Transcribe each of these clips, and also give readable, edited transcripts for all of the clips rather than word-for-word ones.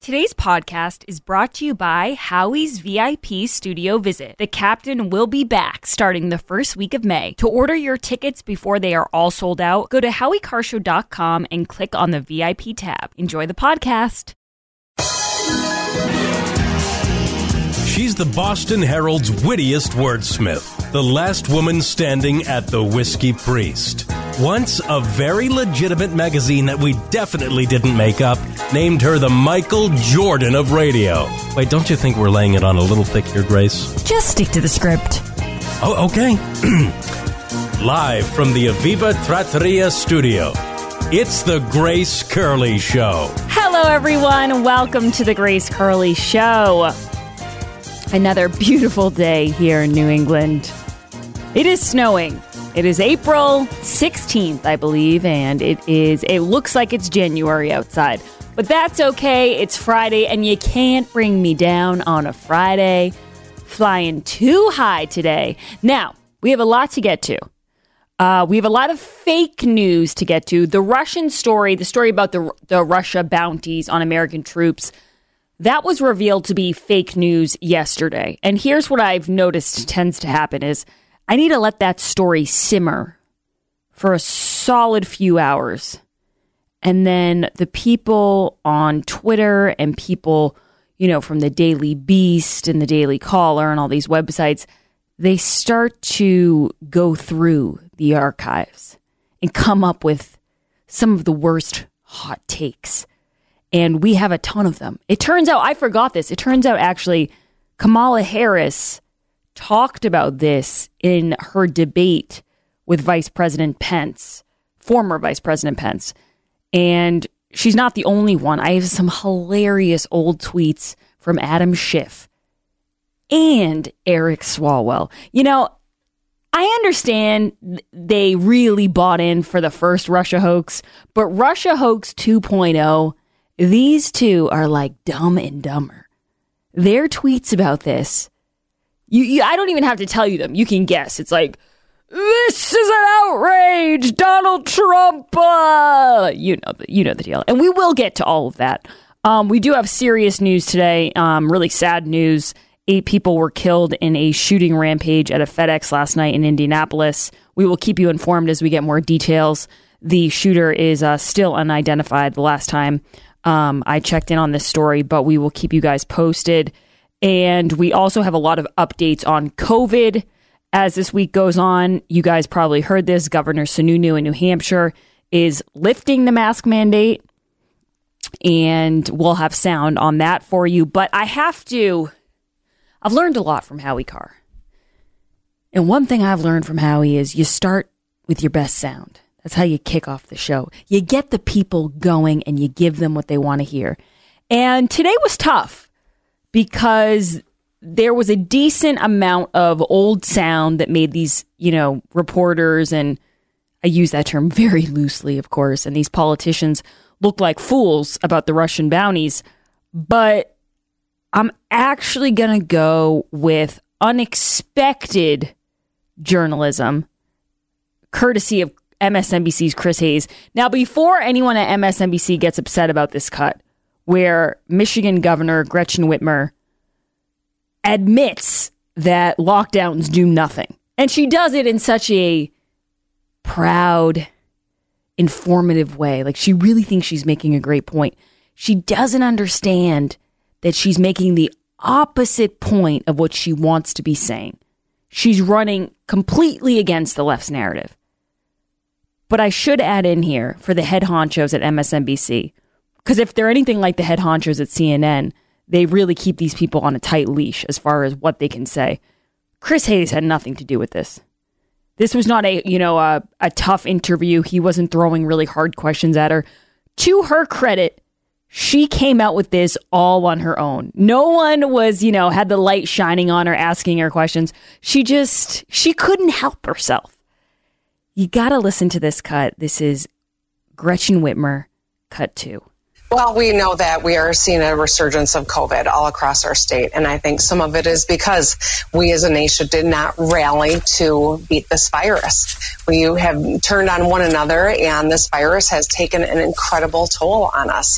Today's podcast is brought to you by Howie's VIP Studio Visit. The Captain will be back starting the first week of May. To order your tickets before they are all sold out, go to howiecarshow.com and click on the VIP tab. Enjoy the podcast. She's the Boston Herald's wittiest wordsmith, the last woman standing at the Whiskey Priest. Once a very legitimate magazine that we definitely didn't make up named her the Michael Jordan of radio. Wait, don't you think we're laying it on a little thick here, Grace? Just stick to the script. Oh, okay. Live from the Aviva Trattoria studio, it's the Grace Curley Show. Hello, everyone. Welcome to the Grace Curley Show. Another beautiful day here in New England. It is snowing. It is April 16th, I believe, and it looks like it's January outside. But that's okay. It's Friday, and you can't bring me down on a Friday. Flying too high today. Now, we have a lot to get to. We have a lot of fake news to get to. The Russian story, the story about the Russia bounties on American troops, that was revealed to be fake news yesterday. And here's what I've noticed tends to happen is I need to let that story simmer for a solid few hours. And then the people on Twitter and people, you know, from the Daily Beast and the Daily Caller and all these websites, they start to go through the archives and come up with some of the worst hot takes. And we have a ton of them. It turns out, I forgot this. It turns out actually Kamala Harris talked about this in her debate with Vice President Pence, former Vice President Pence. And she's not the only one. I have some hilarious old tweets from Adam Schiff and Eric Swalwell. You know, I understand they really bought in for the first Russia hoax, but Russia hoax 2.0, these two are like Dumb and Dumber. Their tweets about this, I don't even have to tell you them. You can guess. It's like, this is an outrage, Donald Trump. You know the deal. And we will get to all of that. We do have serious news today. Really sad news. 8 people were killed in a shooting rampage at a FedEx last night in Indianapolis. We will keep you informed as we get more details. The shooter is still unidentified the last time I checked in on this story, but we will keep you guys posted. And we also have a lot of updates on COVID as this week goes on. You guys probably heard this. Governor Sununu in New Hampshire is lifting the mask mandate, and we'll have sound on that for you. But I've learned a lot from Howie Carr. And one thing I've learned from Howie is you start with your best sound. That's how you kick off the show. You get the people going and you give them what they want to hear. And today was tough because there was a decent amount of old sound that made these, reporters, and I use that term very loosely, of course, and these politicians look like fools about the Russian bounties. But I'm actually going to go with unexpected journalism, courtesy of MSNBC's Chris Hayes. Now, before anyone at MSNBC gets upset about this cut, where Michigan Governor Gretchen Whitmer admits that lockdowns do nothing. And she does it in such a proud, informative way. Like, she really thinks she's making a great point. She doesn't understand that she's making the opposite point of what she wants to be saying. She's running completely against the left's narrative. But I should add in here for the head honchos at MSNBC, because if they're anything like the head honchos at CNN, they really keep these people on a tight leash as far as what they can say. Chris Hayes had nothing to do with this. This was not a tough interview. He wasn't throwing really hard questions at her. To her credit, she came out with this all on her own. No one was, had the light shining on her, asking her questions. She couldn't help herself. You got to listen to this cut. This is Gretchen Whitmer, cut 2. Well, we know that we are seeing a resurgence of COVID all across our state. And I think some of it is because we as a nation did not rally to beat this virus. We have turned on one another, and this virus has taken an incredible toll on us.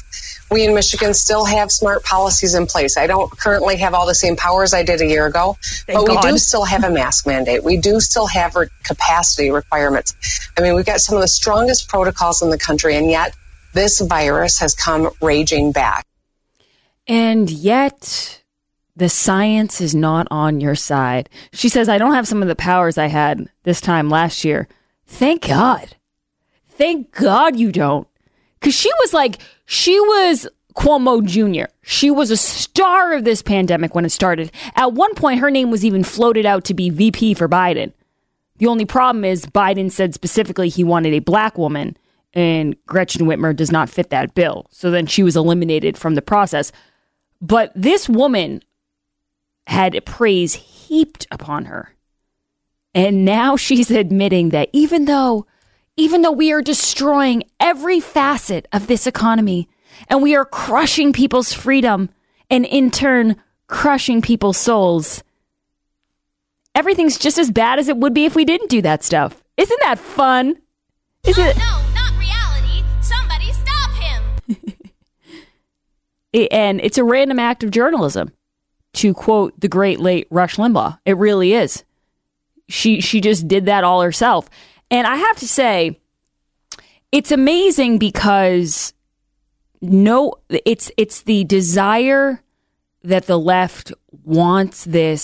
we in Michigan still have smart policies in place. I don't currently have all the same powers I did a year ago, but we do still have a mask mandate. We do still have capacity requirements. I mean, we've got some of the strongest protocols in the country, and yet this virus has come raging back. And yet the science is not on your side. She says, I don't have some of the powers I had this time last year. Thank God. Thank God you don't. Because she was Cuomo Jr. She was a star of this pandemic when it started. At one point, her name was even floated out to be VP for Biden. The only problem is Biden said specifically he wanted a black woman, and Gretchen Whitmer does not fit that bill. So then she was eliminated from the process. But this woman had praise heaped upon her. And now she's admitting that even though we are destroying every facet of this economy and we are crushing people's freedom and in turn crushing people's souls, everything's just as bad as it would be if we didn't do that stuff. Isn't that fun? Is it? No, not reality. Somebody stop him. And it's a random act of journalism, to quote the great late Rush Limbaugh. It really is. She just did that all herself. And I have to say, it's amazing because it's the desire that the left wants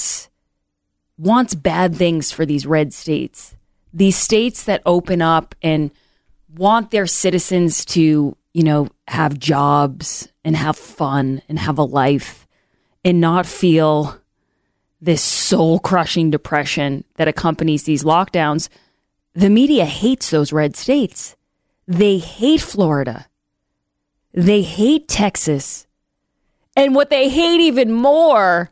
bad things for these red states. These states that open up and want their citizens to, have jobs and have fun and have a life and not feel this soul-crushing depression that accompanies these lockdowns. The media hates those red states. They hate Florida. They hate Texas. And what they hate even more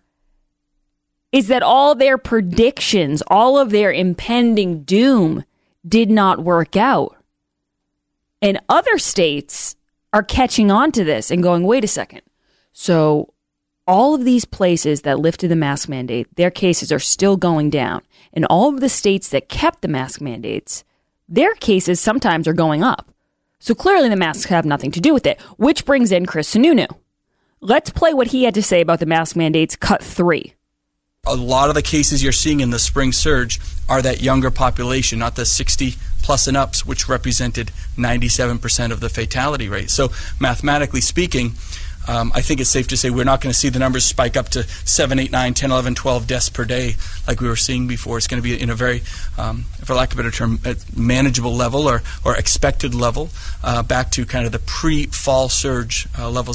is that all their predictions, all of their impending doom did not work out. And other states are catching on to this and going, wait a second. So all of these places that lifted the mask mandate, their cases are still going down. And all of the states that kept the mask mandates, their cases sometimes are going up. So clearly the masks have nothing to do with it, which brings in Chris Sununu. Let's play what he had to say about the mask mandates, cut 3. A lot of the cases you're seeing in the spring surge are that younger population, not the 60 plus and ups, which represented 97% of the fatality rate. So mathematically speaking, I think it's safe to say we're not going to see the numbers spike up to 7, 8, 9, 10, 11, 12 deaths per day like we were seeing before. It's going to be in a very, for lack of a better term, manageable level or expected level, back to kind of the pre-fall surge levels.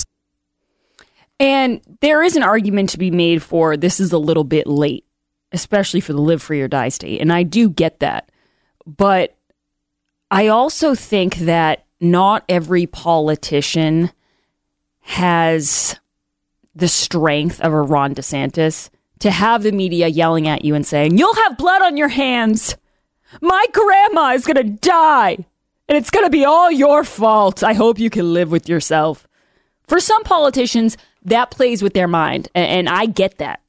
And there is an argument to be made for this is a little bit late, especially for the live free or die state. And I do get that. But I also think that not every politician has the strength of a Ron DeSantis to have the media yelling at you and saying, you'll have blood on your hands. My grandma is going to die and it's going to be all your fault. I hope you can live with yourself. For some politicians, that plays with their mind. And I get that.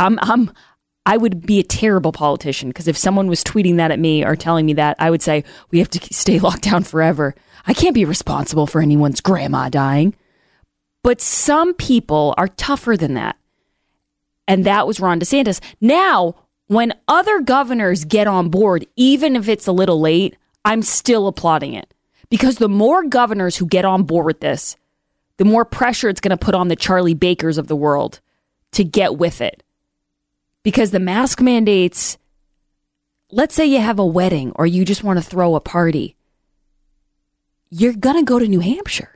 I would be a terrible politician because if someone was tweeting that at me or telling me that, I would say, we have to stay locked down forever. I can't be responsible for anyone's grandma dying. But some people are tougher than that. And that was Ron DeSantis. Now, when other governors get on board, even if it's a little late, I'm still applauding it. Because the more governors who get on board with this, the more pressure it's going to put on the Charlie Bakers of the world to get with it. Because the mask mandates, let's say you have a wedding or you just want to throw a party. You're going to go to New Hampshire.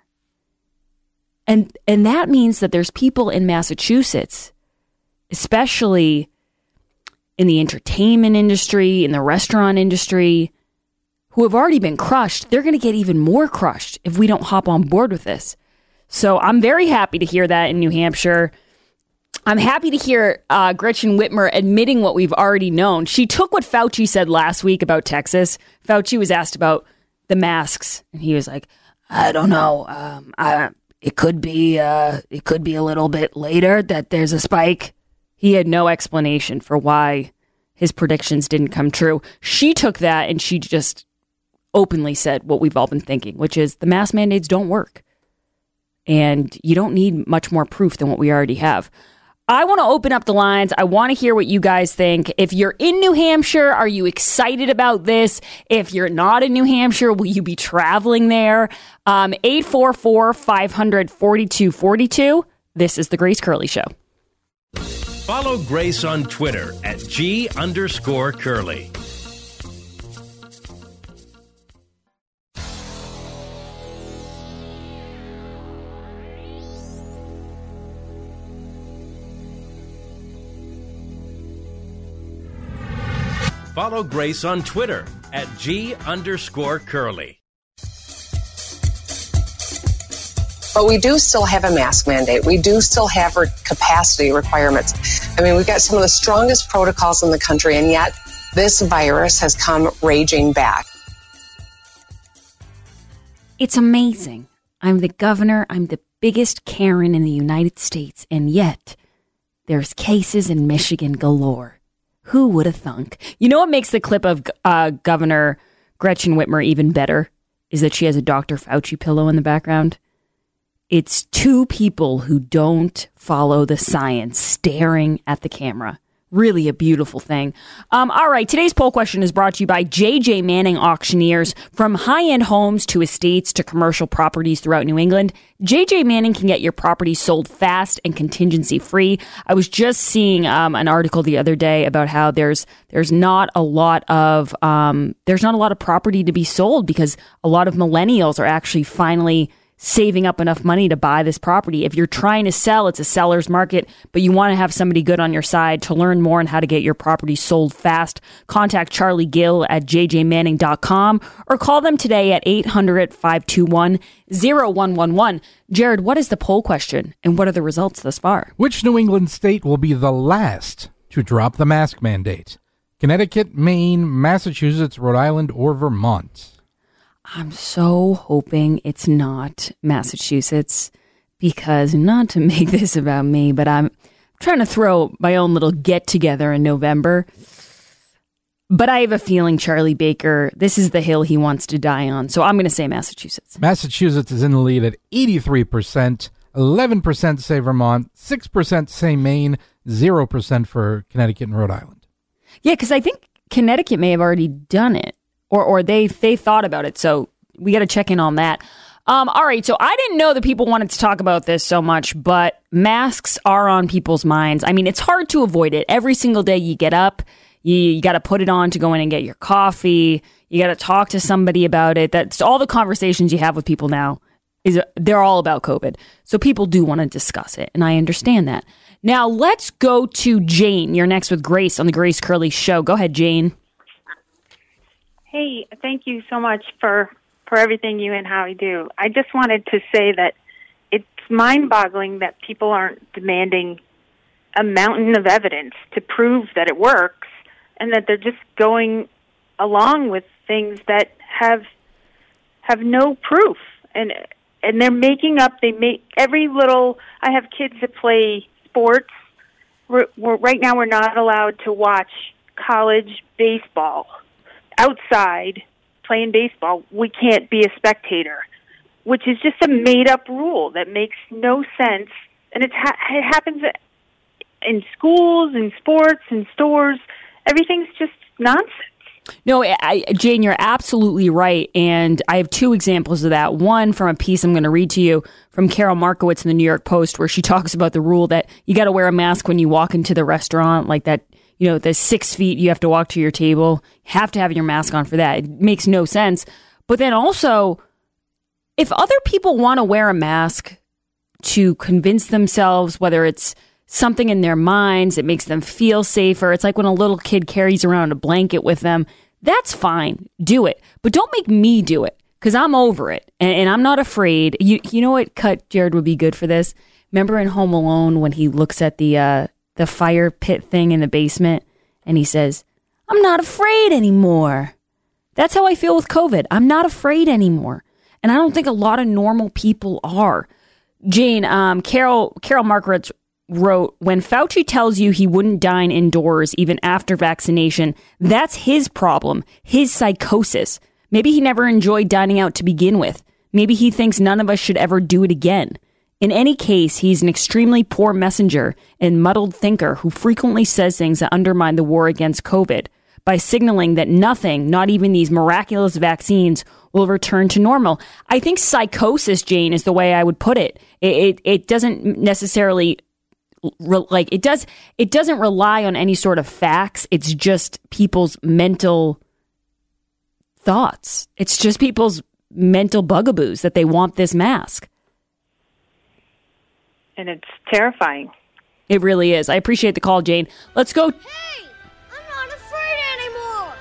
And that means that there's people in Massachusetts, especially in the entertainment industry, in the restaurant industry, who have already been crushed. They're going to get even more crushed if we don't hop on board with this. So I'm very happy to hear that in New Hampshire. I'm happy to hear Gretchen Whitmer admitting what we've already known. She took what Fauci said last week about Texas. Fauci was asked about the masks, and he was like, I don't know. It could be a little bit later that there's a spike. He had no explanation for why his predictions didn't come true. She took that and she just openly said what we've all been thinking, which is the mask mandates don't work. And you don't need much more proof than what we already have. I want to open up the lines. I want to hear what you guys think. If you're in New Hampshire, are you excited about this? If you're not in New Hampshire, will you be traveling there? 844-500-4242. This is The Grace Curley Show. Follow Grace on Twitter at G_Curly. Follow Grace on Twitter at G_Curly. But we do still have a mask mandate. We do still have capacity requirements. I mean, we've got some of the strongest protocols in the country, and yet this virus has come raging back. It's amazing. I'm the governor. I'm the biggest Karen in the United States, and yet there's cases in Michigan galore. Who would have thunk? You know what makes the clip of Governor Gretchen Whitmer even better is that she has a Dr. Fauci pillow in the background. It's two people who don't follow the science staring at the camera. Really a beautiful thing. All right, today's poll question is brought to you by J.J. Manning Auctioneers. From high-end homes to estates to commercial properties throughout New England, J.J. Manning can get your property sold fast and contingency-free. I was just seeing an article the other day about how there's not a lot of property to be sold because a lot of millennials are actually finally saving up enough money to buy this property. If you're trying to sell, it's a seller's market, but you want to have somebody good on your side. To learn more on how to get your property sold fast, contact Charlie Gill at jjmanning.com or call them today at 800-521-0111. Jared, what is the poll question and what are the results thus far? Which New England state will be the last to drop the mask mandate? Connecticut, Maine, Massachusetts, Rhode Island, or Vermont? I'm so hoping it's not Massachusetts because, not to make this about me, but I'm trying to throw my own little get-together in November. But I have a feeling Charlie Baker, this is the hill he wants to die on. So I'm going to say Massachusetts. Massachusetts is in the lead at 83%. 11% say Vermont. 6% say Maine. 0% for Connecticut and Rhode Island. Yeah, because I think Connecticut may have already done it. Or they thought about it, so we got to check in on that. All right, so I didn't know that people wanted to talk about this so much, but masks are on people's minds. I mean, it's hard to avoid it. Every single day you get up, you got to put it on to go in and get your coffee. You got to talk to somebody about it. That's all the conversations you have with people now. They're all about COVID. So people do want to discuss it, and I understand that. Now, let's go to Jane. You're next with Grace on the Grace Curley Show. Go ahead, Jane. Hey, thank you so much for everything you and Howie do. I just wanted to say that it's mind-boggling that people aren't demanding a mountain of evidence to prove that it works and that they're just going along with things that have no proof. And they're making up, I have kids that play sports. Right now we're not allowed to watch college baseball. Outside playing baseball, we can't be a spectator, which is just a made-up rule that makes no sense. And it happens in schools, in sports, in stores. Everything's just nonsense. No, Jane, you're absolutely right. And I have two examples of that. One from a piece I'm going to read to you from Carol Markowitz in the New York Post, where she talks about the rule that you got to wear a mask when you walk into the restaurant, like that. You know, the 6 feet you have to walk to your table, you have to have your mask on for that. It makes no sense. But then also, if other people want to wear a mask to convince themselves, whether it's something in their minds, it makes them feel safer. It's like when a little kid carries around a blanket with them. That's fine. Do it. But don't make me do it because I'm over it. And I'm not afraid. You know what cut Jared would be good for this? Remember in Home Alone when he looks at the fire pit thing in the basement and he says, I'm not afraid anymore. That's how I feel with COVID. I'm not afraid anymore. And I don't think a lot of normal people are. Jane, Carol Markowitz wrote, when Fauci tells you he wouldn't dine indoors even after vaccination, that's his problem, his psychosis. Maybe he never enjoyed dining out to begin with. Maybe he thinks none of us should ever do it again. In any case, he's an extremely poor messenger and muddled thinker who frequently says things that undermine the war against COVID by signaling that nothing, not even these miraculous vaccines, will return to normal. I think psychosis, Jane, is the way I would put it. It doesn't necessarily it doesn't rely on any sort of facts. It's just people's mental thoughts. It's just people's mental bugaboos that they want this mask. And it's terrifying. It really is. I appreciate the call, Jane. Let's go. Hey, I'm not afraid anymore.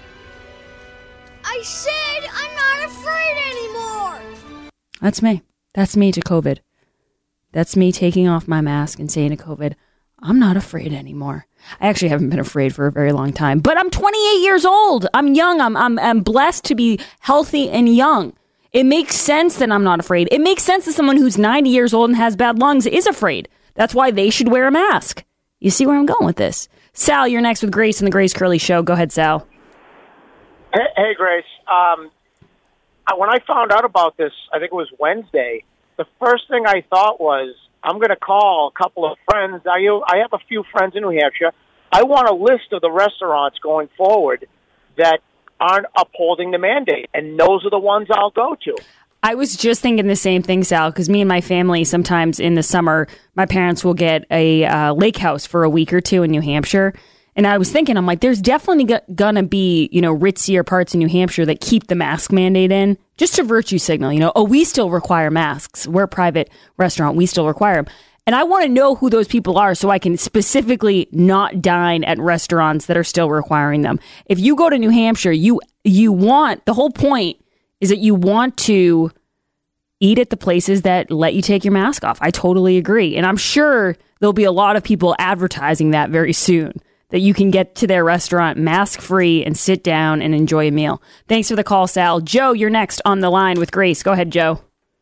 I said I'm not afraid anymore. That's me. That's me to COVID. That's me taking off my mask and saying to COVID, I'm not afraid anymore. I actually haven't been afraid for a very long time, but I'm 28 years old. I'm young. I'm blessed to be healthy and young. It makes sense that I'm not afraid. It makes sense that someone who's 90 years old and has bad lungs is afraid. That's why they should wear a mask. You see where I'm going with this? Sal, you're next with Grace and the Grace Curley Show. Go ahead, Sal. Hey, Grace. When I found out about this, I think it was Wednesday, the first thing I thought was, I'm going to call a couple of friends. I have a few friends in New Hampshire. I want a list of the restaurants going forward that aren't upholding the mandate, and those are the ones I'll go to. I was just thinking the same thing, Sal, because me and my family, sometimes in the summer, my parents will get a lake house for a week or two in New Hampshire. And I was thinking, I'm like, there's definitely going to be, ritzier parts in New Hampshire that keep the mask mandate in, just to virtue signal, we still require masks. We're a private restaurant. We still require them. And I want to know who those people are so I can specifically not dine at restaurants that are still requiring them. If you go to New Hampshire, you want, the whole point is that you want to eat at the places that let you take your mask off. I totally agree. And I'm sure there'll be a lot of people advertising that very soon, that you can get to their restaurant mask-free and sit down and enjoy a meal. Thanks for the call, Sal. Joe, you're next on the line with Grace. Go ahead, Joe.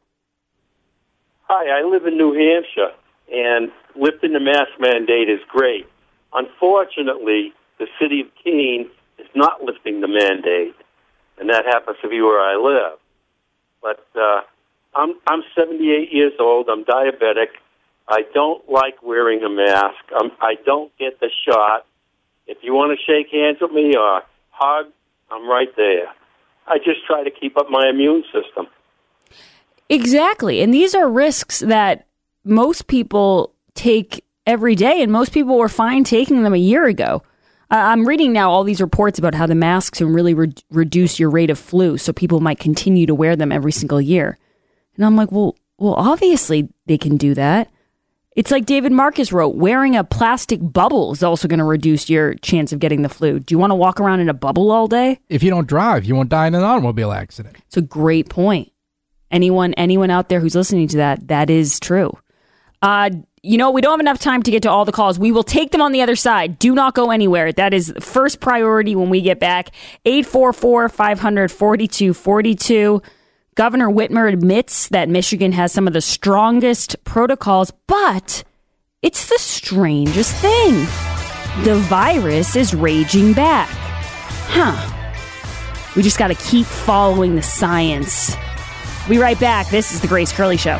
Hi, I live in New Hampshire, and lifting the mask mandate is great. Unfortunately, the city of Keene is not lifting the mandate, and that happens to be where I live. But I'm 78 years old. I'm diabetic. I don't like wearing a mask. I don't get the shot. If you want to shake hands with me or hug, I'm right there. I just try to keep up my immune system. Exactly. And these are risks that most people take every day, and most people were fine taking them a year ago. I'm reading now all these reports about how the masks can really reduce your rate of flu, so people might continue to wear them every single year. And I'm like, well, obviously they can do that. It's like David Marcus wrote, wearing a plastic bubble is also going to reduce your chance of getting the flu. Do you want to walk around in a bubble all day? If you don't drive, you won't die in an automobile accident. It's a great point. Anyone out there who's listening to that is true. We don't have enough time to get to all the calls. We will take them on the other side. Do not go anywhere. That is first priority when we get back. 844-500-4242. Governor Whitmer admits that Michigan has some of the strongest protocols, but it's the strangest thing. The virus is raging back. We just got to keep following the science. We'll be right back. This is The Grace Curley Show.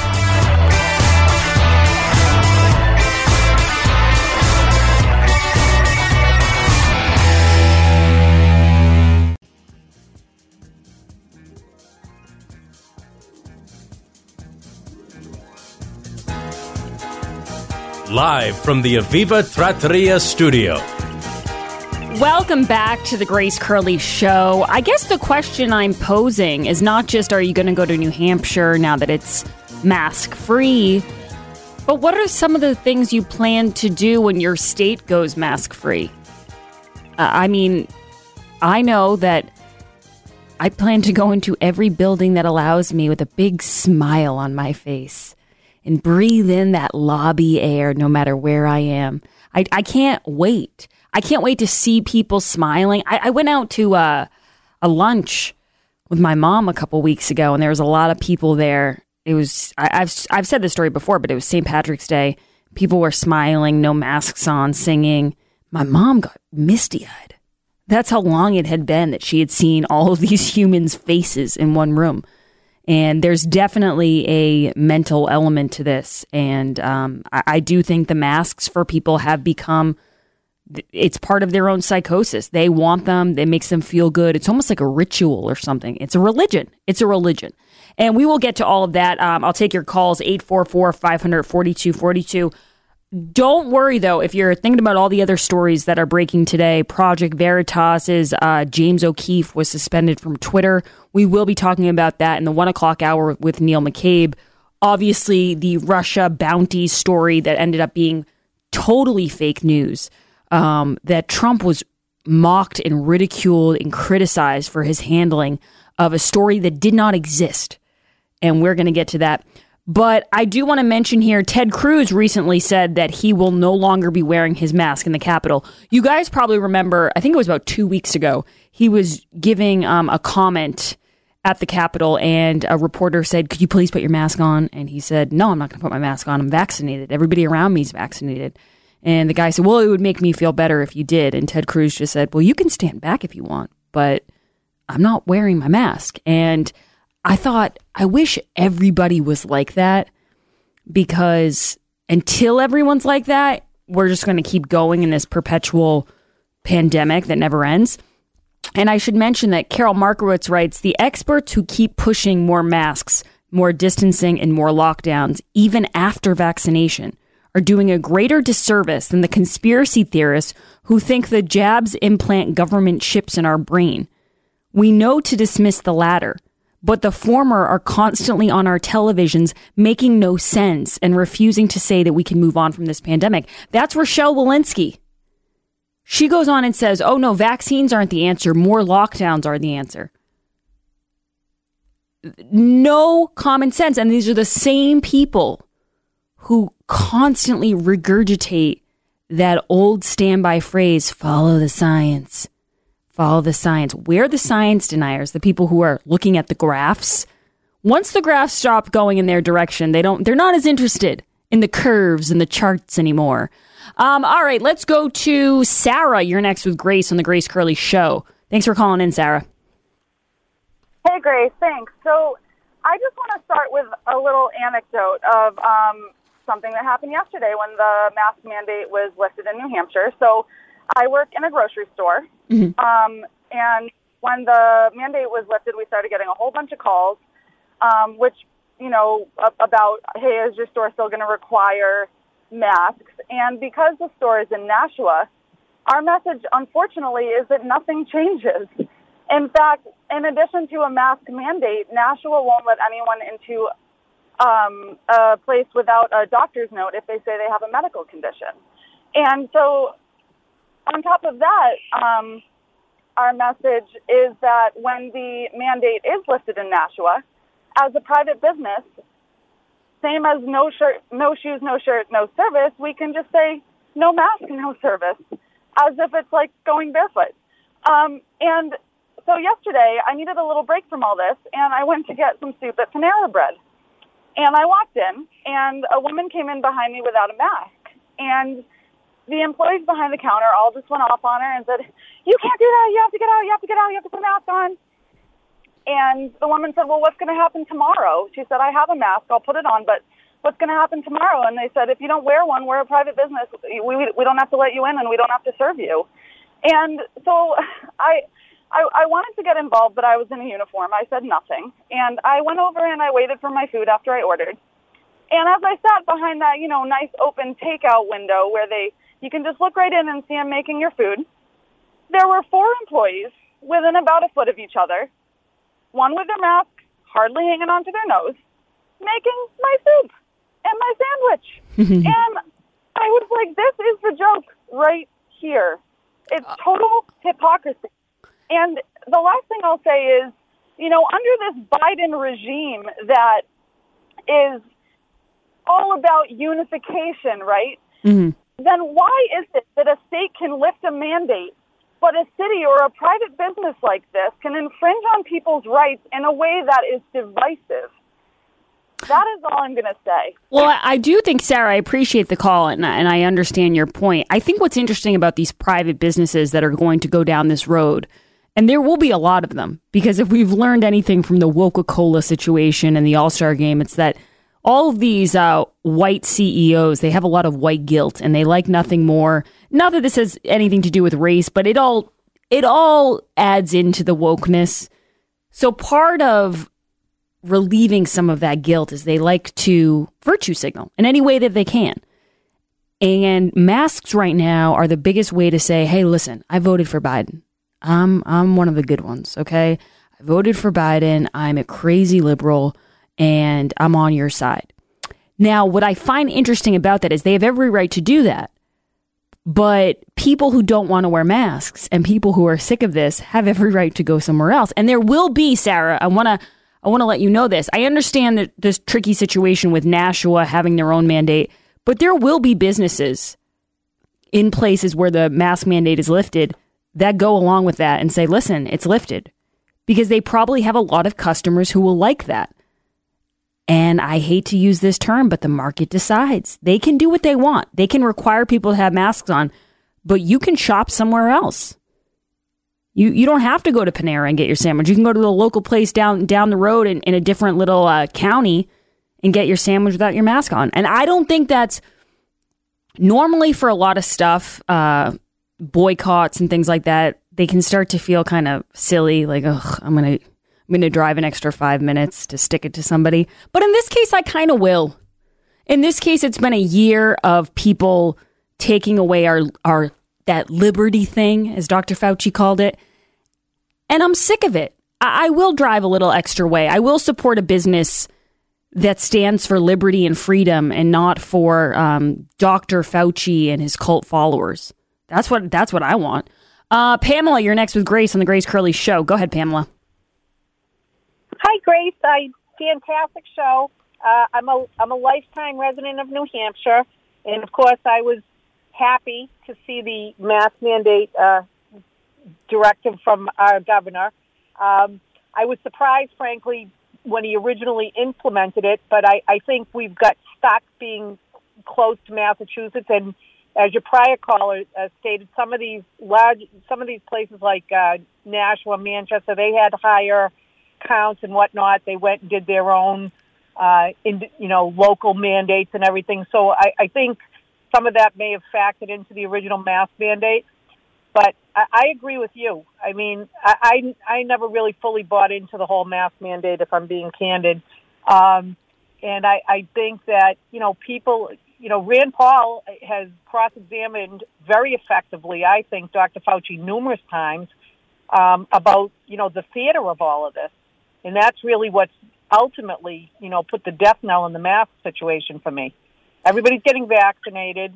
Live from the Aviva Trattoria studio. Welcome back to the Grace Curley Show. I guess the question I'm posing is not just, are you going to go to New Hampshire now that it's mask-free, but what are some of the things you plan to do when your state goes mask-free? I know that I plan to go into every building that allows me with a big smile on my face and breathe in that lobby air no matter where I am. I can't wait. I can't wait to see people smiling. I went out to a lunch with my mom a couple weeks ago, and there was a lot of people there. It was I've said this story before, but it was St. Patrick's Day. People were smiling, no masks on, singing. My mom got misty-eyed. That's how long it had been that she had seen all of these humans' faces in one room. And there's definitely a mental element to this. And I do think the masks for people have become, it's part of their own psychosis. They want them. It makes them feel good. It's almost like a ritual or something. It's a religion. It's a religion. And we will get to all of that. I'll take your calls, 844-500-4242. Don't worry, though, if you're thinking about all the other stories that are breaking today. Project Veritas's James O'Keefe was suspended from Twitter. We will be talking about that in the 1 o'clock hour with Neil McCabe. Obviously, the Russia bounty story that ended up being totally fake news, that Trump was mocked and ridiculed and criticized for his handling of a story that did not exist. And we're going to get to that. But I do want to mention here, Ted Cruz recently said that he will no longer be wearing his mask in the Capitol. You guys probably remember, I think it was about 2 weeks ago, he was giving a comment at the Capitol, and a reporter said, "Could you please put your mask on?" And he said, "No, I'm not going to put my mask on. I'm vaccinated. Everybody around me is vaccinated." And the guy said, "Well, it would make me feel better if you did." And Ted Cruz just said, "Well, you can stand back if you want, but I'm not wearing my mask." And I thought, I wish everybody was like that, because until everyone's like that, we're just going to keep going in this perpetual pandemic that never ends. And I should mention that Carol Markowitz writes, "The experts who keep pushing more masks, more distancing, and more lockdowns, even after vaccination, are doing a greater disservice than the conspiracy theorists who think the jabs implant government chips in our brain. We know to dismiss the latter, but the former are constantly on our televisions making no sense and refusing to say that we can move on from this pandemic." That's Rochelle Walensky. She goes on and says, "Oh no, vaccines aren't the answer. More lockdowns are the answer." No common sense. And these are the same people who constantly regurgitate that old standby phrase, "Follow the science." Follow the science. We're the science deniers, the people who are looking at the graphs. Once the graphs stop going in their direction, they're not as interested in the curves and the charts anymore. All right, let's go to Sarah. You're next with Grace on the Grace Curley Show. Thanks for calling in, Sarah. Hey, Grace. Thanks. So I just want to start with a little anecdote of something that happened yesterday when the mask mandate was lifted in New Hampshire. So I work in a grocery store, and when the mandate was lifted, we started getting a whole bunch of calls, which, about, hey, is your store still going to require masks? And because the store is in Nashua, our message, unfortunately, is that nothing changes. In fact, in addition to a mask mandate, Nashua won't let anyone into a place without a doctor's note if they say they have a medical condition. And so on top of that, our message is that when the mandate is lifted in Nashua, as a private business, same as no shirt, no shoes, no shirt, no service, we can just say no mask, no service, as if it's like going barefoot. And so yesterday, I needed a little break from all this, and I went to get some soup at Panera Bread. And I walked in, and a woman came in behind me without a mask. And the employees behind the counter all just went off on her and said, "You can't do that. You have to get out. You have to get out. You have to put a mask on." And the woman said, "Well, what's going to happen tomorrow?" She said, "I have a mask. I'll put it on, but what's going to happen tomorrow?" And they said, "If you don't wear one, we're a private business. We don't have to let you in, and we don't have to serve you." And so I wanted to get involved, but I was in a uniform. I said nothing. And I went over and I waited for my food after I ordered. And as I sat behind that, nice open takeout window where you can just look right in and see them making your food, there were 4 employees within about a foot of each other, one with their mask hardly hanging onto their nose, making my soup and my sandwich. And I was like, this is the joke right here. It's total hypocrisy. And the last thing I'll say is, under this Biden regime that is all about unification, right? Then why is it that a state can lift a mandate, but a city or a private business like this can infringe on people's rights in a way that is divisive? That is all I'm going to say. Well, I do think, Sarah, I appreciate the call, and I understand your point. I think what's interesting about these private businesses that are going to go down this road And there will be a lot of them, because if we've learned anything from the Coca-Cola situation and the All-Star game, it's that all of these white CEOs, they have a lot of white guilt, and they like nothing more. Not that this has anything to do with race, but it all adds into the wokeness. So part of relieving some of that guilt is they like to virtue signal in any way that they can. And masks right now are the biggest way to say, hey, listen, I voted for Biden. I'm one of the good ones, okay? I voted for Biden. I'm a crazy liberal, and I'm on your side. Now, what I find interesting about that is they have every right to do that. But people who don't want to wear masks and people who are sick of this have every right to go somewhere else. And there will be, Sarah, I want to let you know this. I understand that this tricky situation with Nashua having their own mandate, but there will be businesses in places where the mask mandate is lifted that go along with that and say, listen, it's lifted, because they probably have a lot of customers who will like that. And I hate to use this term, but the market decides. They can do what they want. They can require people to have masks on, but you can shop somewhere else. You don't have to go to Panera and get your sandwich. You can go to the local place down the road in a different little county and get your sandwich without your mask on. And I don't think that's normally, for a lot of stuff, boycotts and things like that, they can start to feel kind of silly, like, ugh, I'm going to drive an extra 5 minutes to stick it to somebody. But in this case, I kind of will. In this case, it's been a year of people taking away our that liberty thing, as Dr. Fauci called it. And I'm sick of it. I will drive a little extra way. I will support a business that stands for liberty and freedom and not for Dr. Fauci and his cult followers. That's what I want. Pamela, you're next with Grace on the Grace Curley Show. Go ahead, Pamela. Hi, Grace. Fantastic show. I'm a lifetime resident of New Hampshire, and of course, I was happy to see the mask mandate directive from our governor. I was surprised, frankly, when he originally implemented it, but I think we've got stuck being close to Massachusetts, and as your prior caller stated, some of these places like Nashua, Manchester, they had higher counts and whatnot. They went and did their own, local mandates and everything. So I think some of that may have factored into the original mask mandate. But I agree with you. I mean, I never really fully bought into the whole mask mandate, if I'm being candid. And I think that, people, Rand Paul has cross-examined very effectively, I think, Dr. Fauci numerous times about, the theater of all of this. And that's really what's ultimately, put the death knell in the mask situation for me. Everybody's getting vaccinated.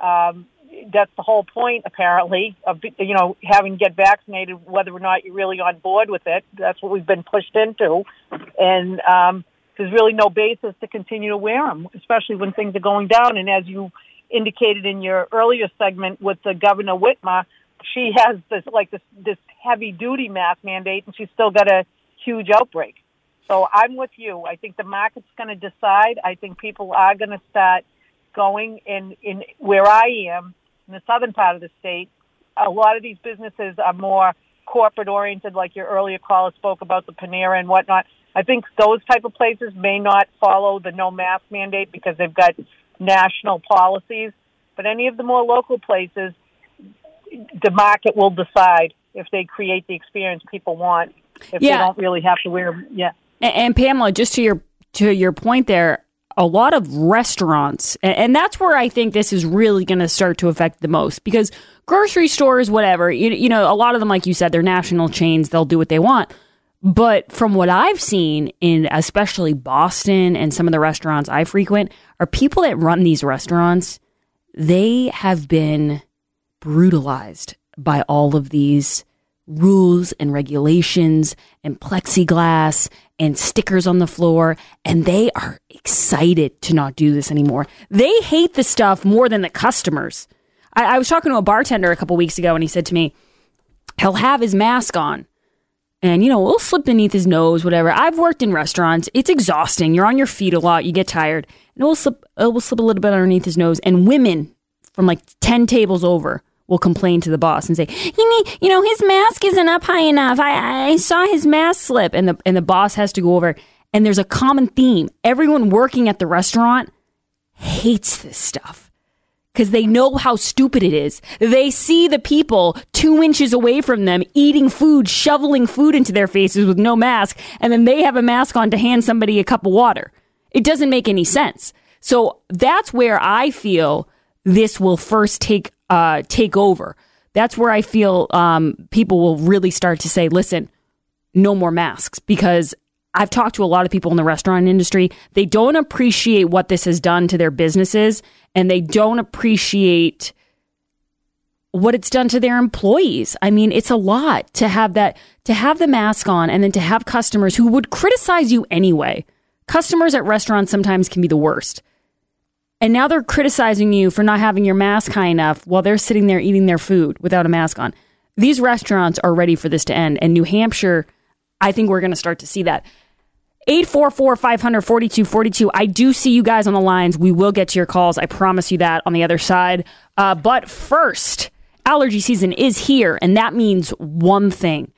That's the whole point, apparently, of, having to get vaccinated, whether or not you're really on board with it. That's what we've been pushed into. And there's really no basis to continue to wear them, especially when things are going down. And as you indicated in your earlier segment with the Governor Whitmer, she has this heavy-duty mask mandate, and she's still got a huge outbreak. So I'm with you. I think the market's going to decide. I think people are going to start going in where I am, in the southern part of the state. A lot of these businesses are more corporate-oriented, like your earlier caller spoke about the Panera and whatnot. I think those type of places may not follow the no mask mandate because they've got national policies. But any of the more local places, the market will decide if they create the experience people want, if they don't really have to wear them. Yeah. And Pamela, just to your point there, a lot of restaurants, and that's where I think this is really going to start to affect the most, because grocery stores, whatever, a lot of them, like you said, they're national chains. They'll do what they want. But from what I've seen in especially Boston and some of the restaurants I frequent, are people that run these restaurants, they have been brutalized by all of these rules and regulations and plexiglass and stickers on the floor, and they are excited to not do this anymore. They hate the stuff more than the customers. I was talking to a bartender a couple weeks ago, and he said to me, he'll have his mask on, and, it'll slip beneath his nose, whatever. I've worked in restaurants. It's exhausting. You're on your feet a lot. You get tired. And it will slip a little bit underneath his nose. And women from like 10 tables over will complain to the boss and say, his mask isn't up high enough. I saw his mask slip. And the boss has to go over. And there's a common theme. Everyone working at the restaurant hates this stuff because they know how stupid it is. They see the people 2 inches away from them eating food, shoveling food into their faces with no mask, and then they have a mask on to hand somebody a cup of water. It doesn't make any sense. So that's where I feel this will first take over. That's where I feel people will really start to say, listen, no more masks, because I've talked to a lot of people in the restaurant industry. They don't appreciate what this has done to their businesses, and they don't appreciate what it's done to their employees. I mean, it's a lot to have the mask on, and then to have customers who would criticize you anyway. Customers at restaurants sometimes can be the worst. And now they're criticizing you for not having your mask high enough while they're sitting there eating their food without a mask on. These restaurants are ready for this to end. And New Hampshire, I think we're going to start to see that. 844-500-4242. I do see you guys on the lines. We will get to your calls. I promise you that on the other side. But first, allergy season is here, and that means one thing.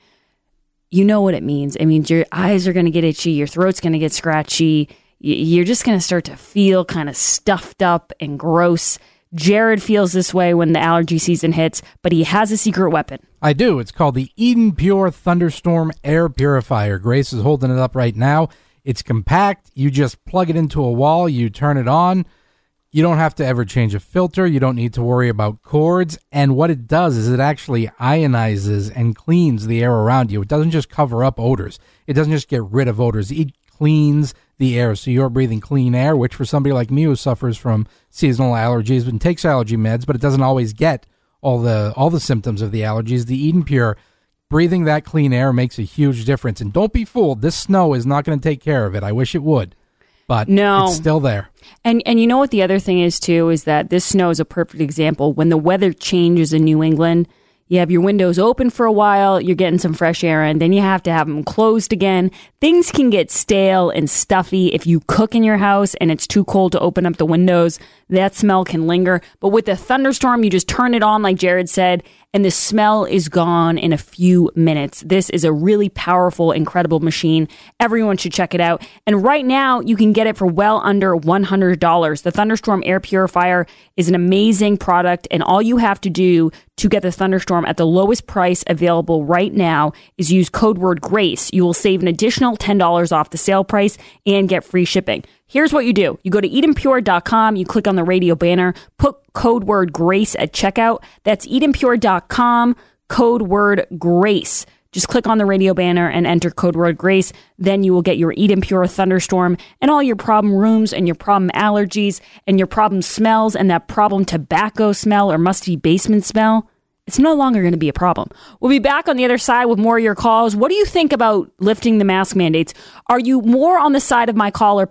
You know what it means. It means your eyes are going to get itchy. Your throat's going to get scratchy. You're just going to start to feel kind of stuffed up and gross. Jared feels this way when the allergy season hits, but he has a secret weapon. I do. It's called the Eden Pure Thunderstorm Air Purifier. Grace is holding it up right now. It's compact. You just plug it into a wall. You turn it on. You don't have to ever change a filter. You don't need to worry about cords. And what it does is it actually ionizes and cleans the air around you. It doesn't just cover up odors. It doesn't just get rid of odors. It cleans the air, so you're breathing clean air, which for somebody like me who suffers from seasonal allergies and takes allergy meds, but it doesn't always get all the symptoms of the allergies. The Eden Pure, breathing that clean air makes a huge difference. And don't be fooled, this snow is not going to take care of it. I wish it would, but no, it's still there. And you know what the other thing is too, is that this snow is a perfect example. When the weather changes in New England, you have your windows open for a while, you're getting some fresh air in, then you have to have them closed again. Things can get stale and stuffy if you cook in your house and it's too cold to open up the windows. That smell can linger. But with the thunderstorm, you just turn it on, like Jared said, and the smell is gone in a few minutes. This is a really powerful, incredible machine. Everyone should check it out. And right now, you can get it for well under $100. The Thunderstorm Air Purifier is an amazing product, and all you have to do to get the Thunderstorm at the lowest price available right now is use code word GRACE. You will save an additional $10 off the sale price and get free shipping. Here's what you do. You go to EdenPure.com, you click on the radio banner, put code word GRACE at checkout. That's EdenPure.com, code word GRACE. Just click on the radio banner and enter code word GRACE. Then you will get your Eden Pure Thunderstorm and all your problem rooms and your problem allergies and your problem smells and that problem tobacco smell or musty basement smell. It's no longer going to be a problem. We'll be back on the other side with more of your calls. What do you think about lifting the mask mandates? Are you more on the side of my caller,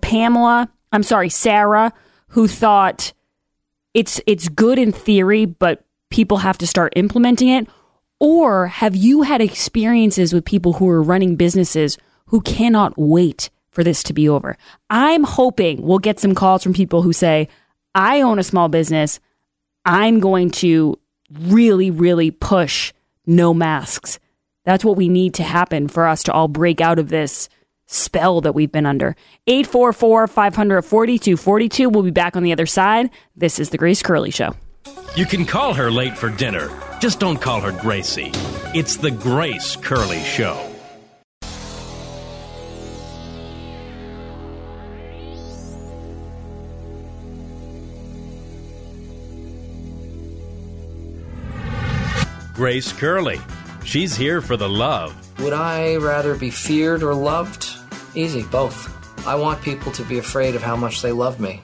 Sarah, who thought it's good in theory, but people have to start implementing it? Or have you had experiences with people who are running businesses who cannot wait for this to be over? I'm hoping we'll get some calls from people who say, I own a small business. I'm going to really, really push no masks. That's what we need to happen for us to all break out of this spell that we've been under. 844-500-4242. We'll be back on the other side. This is The Grace Curley Show. You can call her late for dinner. Just don't call her Gracie. It's The Grace Curley Show. Grace Curley. She's here for the love. Would I rather be feared or loved? Easy, both. I want people to be afraid of how much they love me.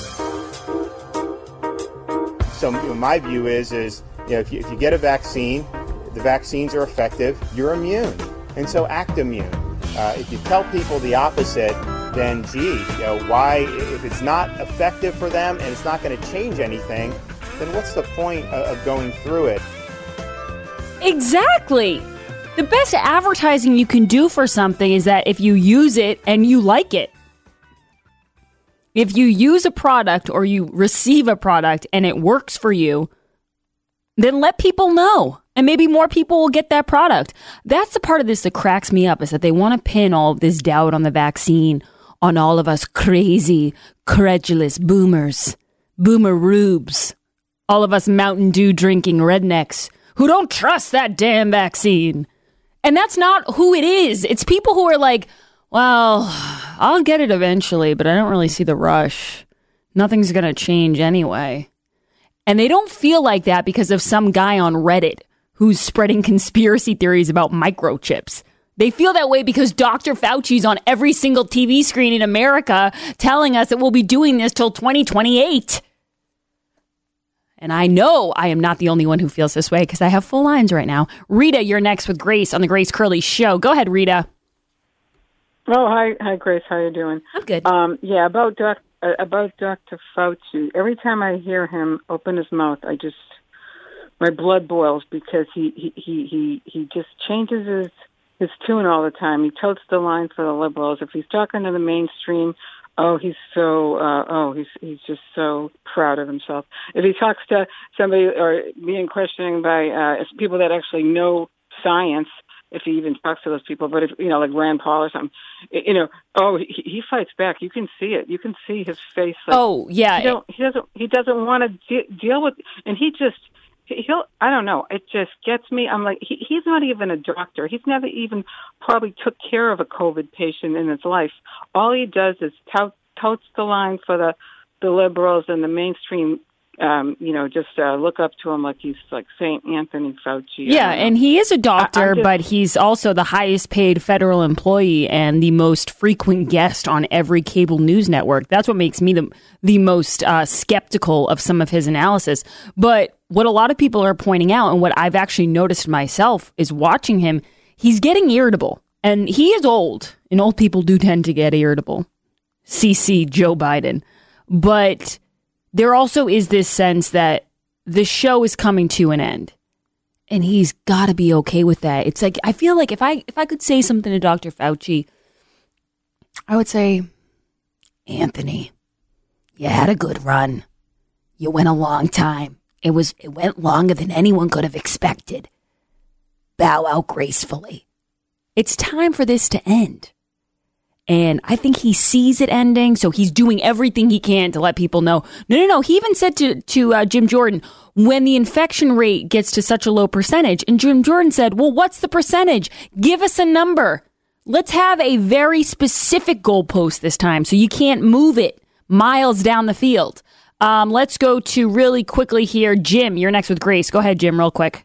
So my view is if you get a vaccine, the vaccines are effective, you're immune. And so act immune. If you tell people the opposite, then why, if it's not effective for them and it's not going to change anything, then what's the point of going through it? Exactly. The best advertising you can do for something is that if you use it and you like it. If you use a product or you receive a product and it works for you, then let people know. And maybe more people will get that product. That's the part of this that cracks me up, is that they want to pin all of this doubt on the vaccine on all of us crazy, credulous boomers, boomer rubes, all of us Mountain Dew drinking rednecks who don't trust that damn vaccine. And that's not who it is. It's people who are like, well, I'll get it eventually, but I don't really see the rush. Nothing's going to change anyway. And they don't feel like that because of some guy on Reddit who's spreading conspiracy theories about microchips. They feel that way because Dr. Fauci's on every single TV screen in America telling us that we'll be doing this till 2028. And I know I am not the only one who feels this way because I have full lines right now. Rita, you're next with Grace on the Grace Curley Show. Go ahead, Rita. Oh, hi, Grace. How you doing? I'm good. Yeah, about Dr. Fauci. Every time I hear him open his mouth, my blood boils because he just changes his tune all the time. He totes the line for the liberals. If he's talking to the mainstream, he's just so proud of himself. If he talks to somebody or being questioning by people that actually know science, if he even talks to those people, but if, like Rand Paul or something, he fights back. You can see it. You can see his face. Like, he doesn't want to deal with, and he'll, I don't know. It just gets me. I'm like, he's not even a doctor. He's never even probably took care of a COVID patient in his life. All he does is totes the line for the liberals and the mainstream. Just look up to him like he's like St. Anthony Fauci. Yeah, and he is a doctor, but he's also the highest paid federal employee and the most frequent guest on every cable news network. That's what makes me the most skeptical of some of his analysis. But what a lot of people are pointing out, and what I've actually noticed myself, is watching him, he's getting irritable. And he is old, and old people do tend to get irritable. CC Joe Biden. But there also is this sense that the show is coming to an end, and he's got to be okay with that. It's like, I feel like if I could say something to Dr. Fauci, I would say, Anthony, you had a good run. You went a long time. It went longer than anyone could have expected. Bow out gracefully. It's time for this to end. And I think he sees it ending, so he's doing everything he can to let people know. No. He even said to Jim Jordan, when the infection rate gets to such a low percentage, and Jim Jordan said, well, what's the percentage? Give us a number. Let's have a very specific goalpost this time so you can't move it miles down the field. Let's go to really quickly here. Jim, you're next with Grace. Go ahead, Jim, real quick.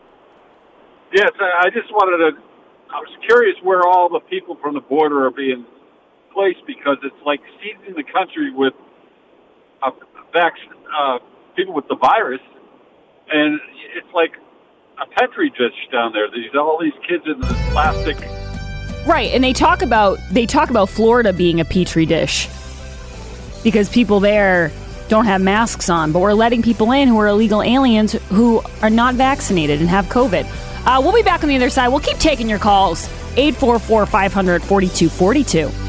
Yes, I was curious where all the people from the border are being placed, because it's like seizing the country with people with the virus, and it's like a petri dish down there. All these kids in this plastic. Right, and they talk about Florida being a petri dish because people there don't have masks on, but we're letting people in who are illegal aliens who are not vaccinated and have COVID. We'll be back on the other side. We'll keep taking your calls. 844-500-4242.